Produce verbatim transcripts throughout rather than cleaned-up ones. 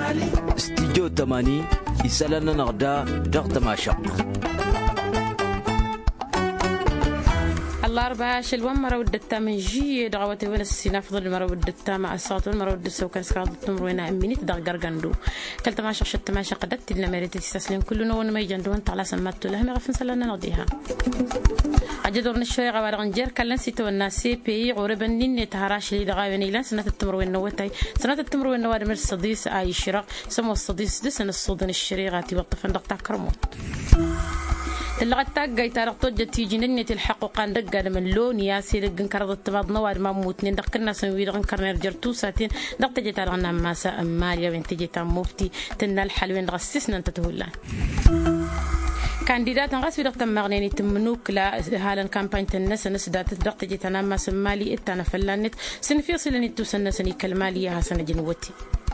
استديو تماني يسالنا نغدا دغ تماشق الأربعاء شلوان مرة ودتا من جي دعوتي وين السينا فضل مرة ودتا مع الصوت مرة ودتا سوكان سكاد التمر وين أميني تدغ جرجندو كلت ما شخص ما شقدت لنا مريت تستسلم كلنا ون ما يجندو أنت على سمات لها ما غفن سلنا نضيها عجدورن الشوي غوار غنجر كلن سيتو الناس بي غوربن نين تهراش لي دغاوين إلى سنة التمر وين نوتاي سنة التمر وين نوار من الصديس أي شراق سمو الصديس دسن الصودن الشريغاتي وطفن دقتا كرموت اللغة تاجي تارق توجد تيجي نية الحقوق عن دقة من لون ياسير جن كرد التباض نوار ما موتنين دقنا سنوير جن كرنا رجرتو ساتين دق تجي تارقنا ماسا أماليا وين تجي تام مفتي تنال حلوين غسسنا أنت تهلا كانديدات نغاس في دق مغنيني تمنوك لا هالا كامبين تنس نس دات دق تجي تنام ماس مالي إتنا فلانت سنفيصل نتو سنة سني كلمالية هسنا جنوتي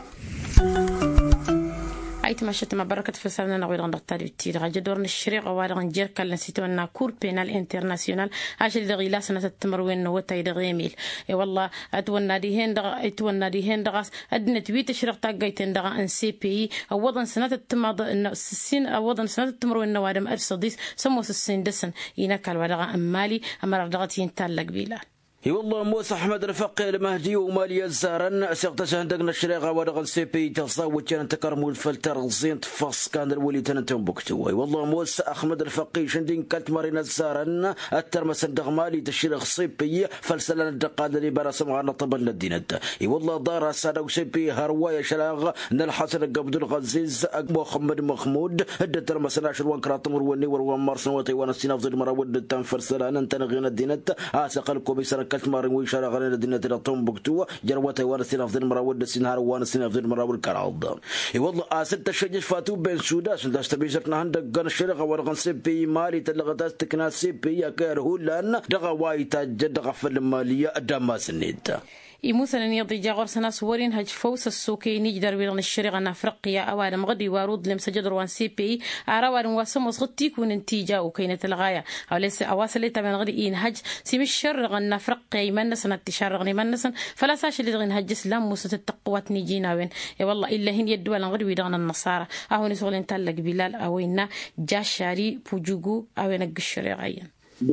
أيت مشت مع بركة فسرنا نقول عن دكتور يتير عجدورن الشريق وارغ نجير كلا نسيتونا كور بينال انترناسيونال عشان دغيلا سنة التمروين نوتاي دغيميل اي والله اتونا ديهن دغ اتونا ديهن دغاس ادنا تويت شريق تاغيتن دغ ان سي بي اوضن سنة التمض السين اوضن سنة التمروين نوادم ارصديس سموس السين دسن ينكل ودغ امالي امر دغتين تالق بيلا اي والله موسى احمد رفقي المهدي ومالي الزارن سيغتش عندنا الشريقه ورغ سي بي تصاوت كان تكرموا الفلتر زين تفص كان الولي تنتم بكتو اي والله موسى احمد رفقي شندين كلت مارينا الزارن الترمس الدغمالي تشريق سي بي فلسلنا الدقاد اللي برسم على طبل الدينت اي والله دار سادو سي بي هروايه شلاغ ان الحسن قبد الغزيز محمد محمود الترمس ناشر وانكراتم وني وروان مارس وتي وانا سينافض مرود تنفرسلان انت نغينا الدينت اسقلكم بيسر كلت مارين ويشارع غنينا دينا ترى توم بكتوا جروته وانا سين افضل مراود السنهار وانا سين افضل مراود الكراود اي والله اسد تشجج فاتو بين سوداس انت استبيزتنا عندك غن الشرقه ورغن سي بي مالي تلغتاس تكنا سي بي كاره لان دغ واي تجد غفل الماليه ادما سنيت يمثل يضي جاغور سنة سورين هج فوس السوكي نجدر بين الشرق أن أفريقيا أوان مغدي وارود لم سجدر وان سي بي أراوان واسم وصغتي كون نتيجة وكينة الغاية أو ليس أواصل من غدي إن هج سيم الشرق أن أفريقيا يمنس أن التشارق يمنس فلا ساش اللي دغين هج سلام موسى التقوات نيجينا وين يا والله إلا هن يدوا لنغدي ويدغن النصارى أهو نسولين تلق بلال أوينا جاشاري بوجوجو أوين الشرقيين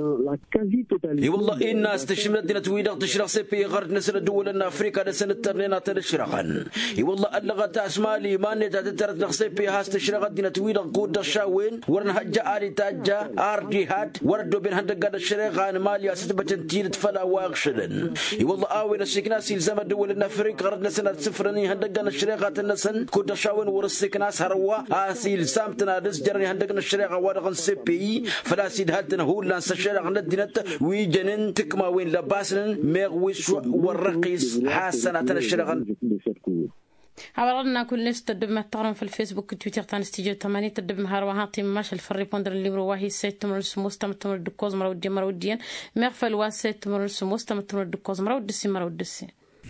اي والله إن استشملت دينا تويدغ تشرق سي بي غرد نسل الدول ان افريقيا نسل الترنينا تشرقا اي والله اللغه اسمالي ما نتا تترت سي بي هاس تشرق دينا تويدغ كود الشاوين ورن هجا اري تاجا ار جهاد وردو بين هندق الشرقان ماليا ستبتن تيرت فلا واغشلن اي والله اوين السكناس يلزم الدول ان افريقيا غرد نسل سفرني هندق الشرقات النسن كود الشاوين ورسكناس هروا اسيل سامتنا دس جرني هندق الشرقه ورغن سي بي فلا سيد هالتن هو لانس الشارع ندينت ويجنن تكما وين لباسن ميغويش والرقيس حسنة الشرغن عبرنا كل ناس تدب ما تقرن في الفيسبوك تويتر تان استيجو ثمانية تدب مهار وهاتي ماش الفري بوندر اللي برواهي سيت تمر السموس تم تمر الدكوز مرود دي مرود ديان مغفل واسيت تمر السموس تم تمر الدكوز مرود دسي مرود دسي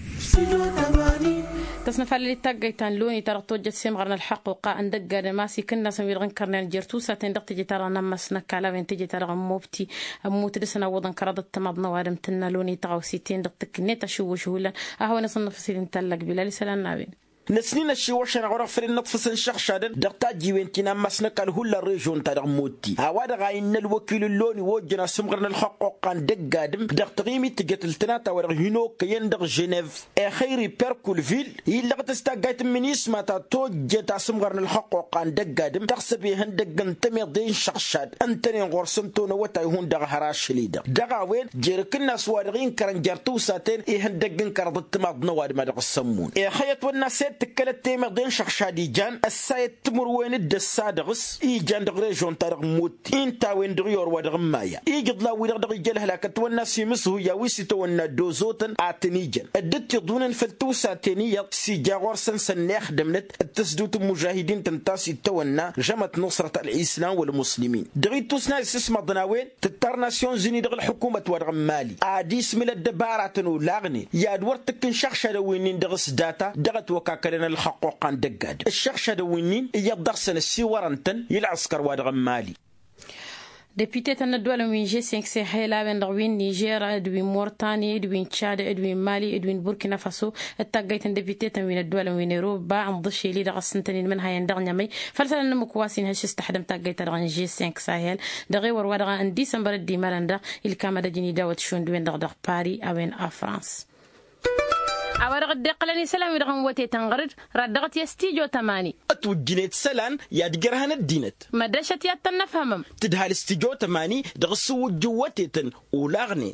تصنف اللي تاجيتان لوني ترى توجد سيم غرنا الحق وقا ان دقا ماسي كنا سمير غن كرنا الجرتو ساتين دق تجي ترى نمسنا كالا وين تجي ترى موبتي موت دسنا وضن كرد التمضنا وارم تنا لوني تغاو ستين دق تكنيتا شو شولا اهو نصنف سيدين تلق بلالي سلام نابين نسنين الشيوش أنا غرق في النطفس الشخشادن دقتا جيوينتنا مسنك الهلا ريجون تارغ موتي هوادا غاين الوكيل اللوني وجنا سمغرنا الحقوق عن دقادم دق تغيمي تقتلتنا تاورغ هنو كيندغ جنيف اخيري بيركول فيل يلا تستاقايت من اسمها توجه تا سمغرنا الحقوق عن دقادم تحسبي هندقن تميضين شخشاد انتني غرسمتون وتا يهون دغ هراش ليدا دغا وين جيركنا سوارغين كرن جرتو ساتين اي هندقن كرد التماض نواد ما دغ السمون اي خيط والناس تكلت تيمر دين شخشادي جان السايت تمر وين الدسادغس اي جان دغري جون تارغ موت انتا وين دغيور ودغ مايا اي قدلا ويدغ دغ جل هلاكت والناس يمسو يا ويسيتو ونا دوزوتن اتنيجن ادت يضون فلتوسا تنيه سي جاغور سنسن نخدمت التسدوت المجاهدين تنتاسي تونا جمعت نصرة الاسلام والمسلمين دغي توسنا اسم ضناوين تتر ناسيون زيني دغ الحكومه ودغ مالي اديس من الدبارات ولاغني يا دورتك شخشا وين دغس داتا دغت وكاك لنا الحقوق عن دقاد الشخشة دوينين يضغسن السيورانتن يلعسكر وادغ مالي دبيتي تن الدول من جي خمسة ساحل بين دوين نيجيريا دوين موريتانيا دوين تشاد دوين مالي دوين بوركينا فاسو التاجيت دبيتي تن من الدول من اوروبا عن ضشي لي دغ سنتين منها يندغ نمي فلسلا نمكواسين هش استحدم تاجيت دغ جي خمسة ساحل دغي ور ودغ ان ديسمبر دي مالندا الكامدا جيني داوت شون دوين دغ دغ باري اوين افرانس أورق الدقلني سلام يدغن وتي تنغرد ردغت يستيجو تماني أتوجنيت سلان يا دقرهن الدينت مدرشة يتنفهمم تدها الاستيجو تماني دغسو جوتي تن ولاغني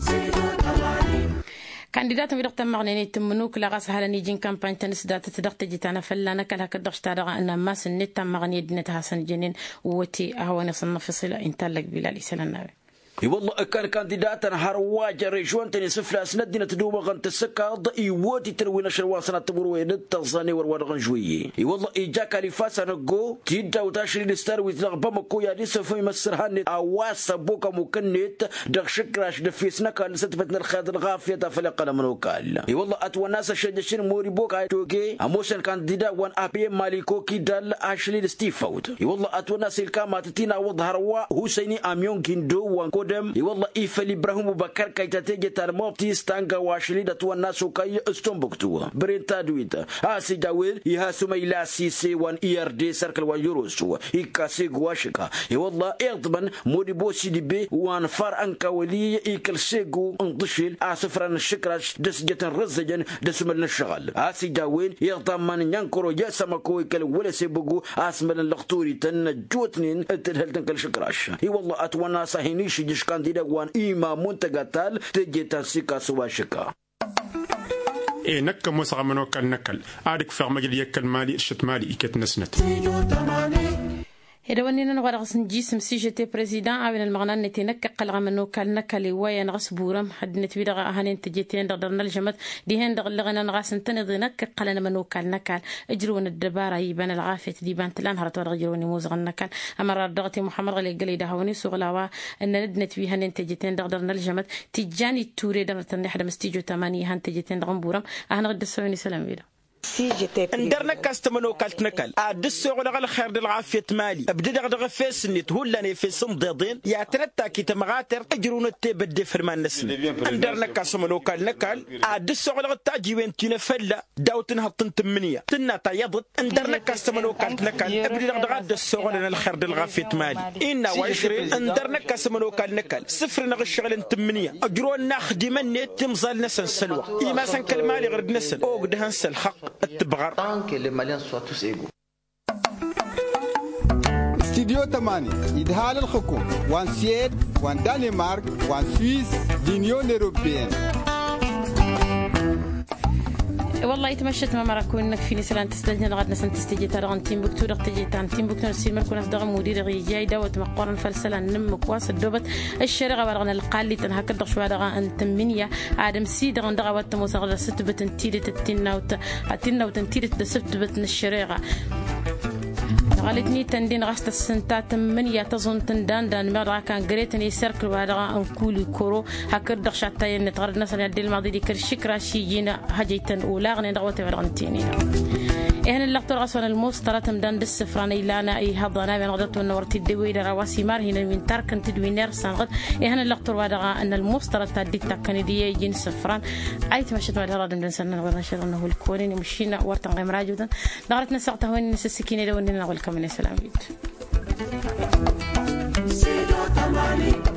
كانديدات ميدق تمغني تمنوك لغاس هلا نيجين كامباين تنس دات تدق تجي تانا فلانا كلها كدغش تارغا ان ما سنت تمغني دينتها سن جنين وتي هو نصنف فصيله انتلك بلالي سلام اي والله كان كانديدات هرواج ريجون تاني سفلا سندنا تدوب غنت السكا ضي ووتي تروي نشر واسنا تبروي نتصاني ورور جوي اي والله اجا كاليفاس نغو تيدا وتاشري الستار ويتلغ بمكو يا دي سفي مسرهن اواس بوكا مكنيت دغ شكراش دفيسنا كان ستفتنا الخاد الغافيه فلقنا من وكال اي والله اتوا ناس شجشين موري بوكا توكي اموشن كانديدا وان ابي ماليكو كيدال اشلي ستيفاوت اي والله اتوا ناس الكاما تتينا وظهروا حسيني اميون كيندو وان دم والله إيفل إبراهيم بكر كي تتجي ترموتي ستانغا واشلي دتو الناس وكاي استنبكتوا برينتا دويتا هاسي داويل يهاسو ميلا سيسي وان إي آر دي سيركل وان يوروسو إيكاسي غواشكا والله إغضبن مودي بوسي دي بي وان فار أنكا ولي إيكل سيغو انطشل آسفران الشكراش دس جتن رزجن دس من الشغل هاسي داويل يغضب من ينكرو ياسمكو إيكل ولا سيبقو آسمن اللغطوري تن جوتنين اتلهل تنكل شكراش والله أتوانا ساهينيش جيش كانديدا وان إيما منتقاتال تجي تنسيكا سواشكا إيه نكا موسى منو كال نكال عارك في عمل يكل مالي شت مالي إكت نسنت إذا ونينا نغرق جسم سي جي تي بريزيدان أو المغنى نتنك قلع منو كال نكال ويا نغس بورم حد نتبيد هانين تجيتين دغدرنا الجمد ديهن دغ لغنا نغاس نتنضي نك قلنا منو كال نكال اجرون الدبارة يبان العافية ديبان تلان هرت ورغ جروني موزغ النكال أمر دغتي محمد غلي قلي دهوني سغلاوا أن ندنت بيها هانين تجيتين دغدرنا الجمد تجاني توري درت نحد مستيجو تمانية هان تجيتين دغن بورم أهنا غد السويني سلام بيدا اندرنا كاستمنو كالت نكال ادس ولا الخير ديال العافيه مالي ابدا دغ فيس نيت هولاني في صمدين يا ترتا كي تمغاتر اجرون تبدي فرمان نسن اندرنا كاستمنو كال نكال ادس ولا تاجي وين تنفلا داوتن هطن ثمانية تنا تيضت اندرنا كاستمنو كالت نكال ابدا دغ ادس ولا الخير ديال العافيه مالي إن وعشرين اندرنا كاستمنو كال نكال صفر نغشغل ثمانية اجرون نخدم النت تمزال نسن سلوى اي ما سن كلمالي غير نسن اوغ دهنس الحق tant que les Maliens soient tous égaux. استديو ثمانية إدهال الحكومة وان سيد وان دنمارك وان سويس لينيون أوروبيين. والله يتمشت ما مراكون انك في نسلان تستجن لغد نسن تستجي ترغن تيمبكتو دغ تجي تان تيمبكتو نسير مركون دغ مدير غي جاي دوت مقورن فلسلا نمك واس دوبت الشرغه ورغن القالي تنهك دغ شوا دغ ان تمنيا ادم سي دغ دغ وت موسغ ستبت تيلت التناوت التناوت تيلت ستبت الشرغه غالتني تندين غاست السنتات من يتظن تندان دان مرة كان قريتني سيركل وهذا أنكولي كورو هكر دخشتاي نتغرد نسل يدي الماضي دي كرشكرا شيجينا هجيتن أولاغني دغوتي ورغنتيني إهنا اللقطة غسونا الموسترة تمدان بالسفراني لانا أي هضانا بين غدرت ونورتي الدوي لرواسي مار هنا من تاركن تدوينير سانغد إهنا اللقطة وادغا أن الموسترة تادي تاكني دي يجين سفران أي تمشت مع الهراد من سنة ونشر أنه الكورين مشينا ورتن غيم راجودا دغرتنا ساقطة وين نس السكينة لو إننا نقول كم من السلام بيت.